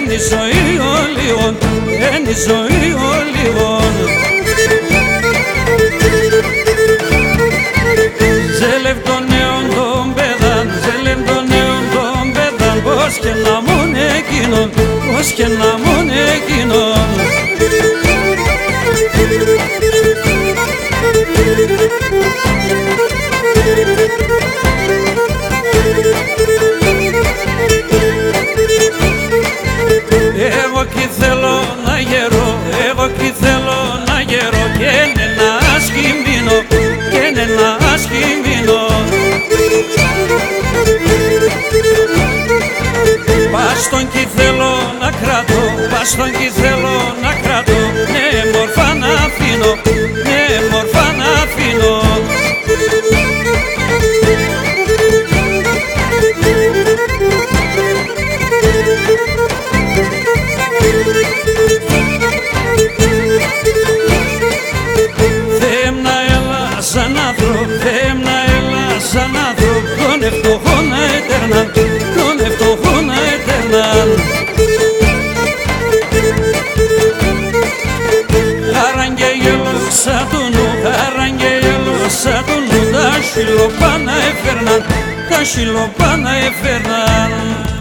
είναι η ζωή ολίγων, είναι η ζωή ολίγων. Ζέλευ των νέων των παιδάν, ζέλευ των νέων των παιδάν, πως και να μουν εκείνον, πως και να μουν εκείνον. Εγώ κι θέλω να γερώ, εγώ κι θέλω να γερώ και ένα σχημίνο, και ένα σχημίνο. Πάστον κι θέλω να κρατώ, πάστον κι θέλω να κρατώ, ναι μορφά να αφήνω, ναι μορφά να αφήνω. Σαν άνθρωπο, θέμνα έλα σαν άνθρωπο, τον ευτοχό να έτερναν, τον ευτοχό να έτερναν. Αραγγέλο σαν του νου, αραγγέλο σαν του νου, τα σιλοπά να έφερναν, τα σιλοπά να έφερναν.